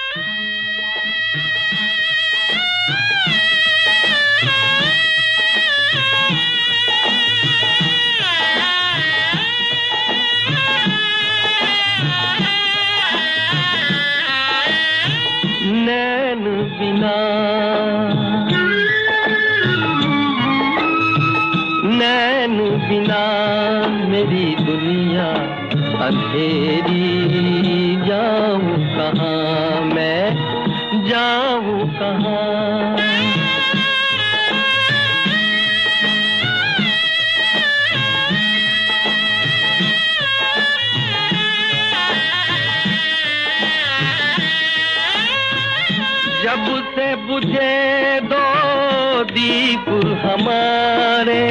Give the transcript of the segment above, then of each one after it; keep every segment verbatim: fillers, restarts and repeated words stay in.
नैन बिना नैन बिना मेरी दुनिया अंधेरी, जाऊं कहाँ मैं, जाऊं कहाँ। जब से बुझे दो दीप हमारे,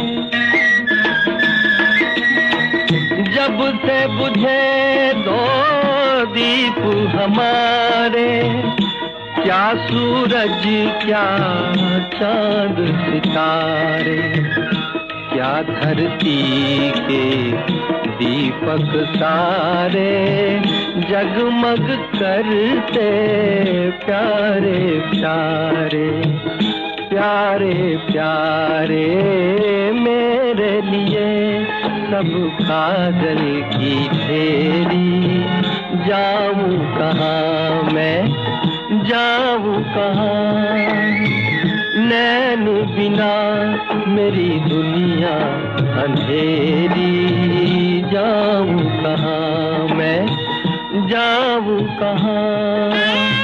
जब से बुझे दो दीप हमारे, क्या सूरज क्या चांद सितारे, क्या धरती के दीपक सारे जगमग करते प्यारे प्यारे प्यारे प्यारे मेरे लिए सब काजल की ढेरी। जाऊं कहाँ मैं, जाऊं कहाँ। नैन बिना मेरी दुनिया अंधेरी, जाऊं कहाँ मैं, जाऊं कहाँ।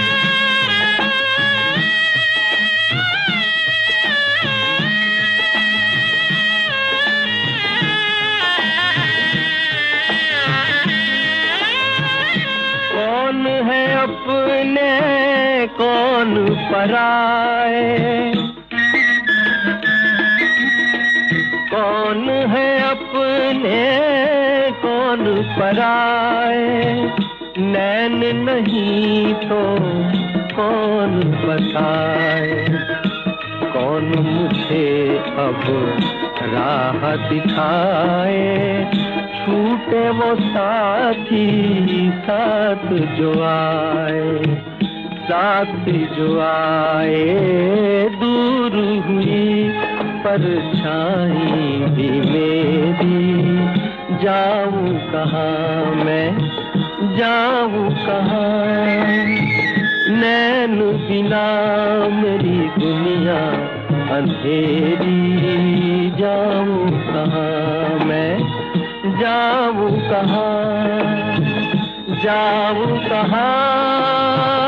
कौन है अपने कौन पराए, कौन है अपने कौन पराए, नैन नहीं तो कौन बताए। कौन मुझे अब राह दिखाए, छूटे वो साथी साथ जो आए, साथ जो आए। दूर हुई परछाई भी मेरी, जाऊं कहाँ मैं, जाऊं कहाँ। नैन बिना मेरी दुनिया अंधेरी, जाऊं कहाँ मैं, जाऊं कहाँ, जाऊं कहाँ।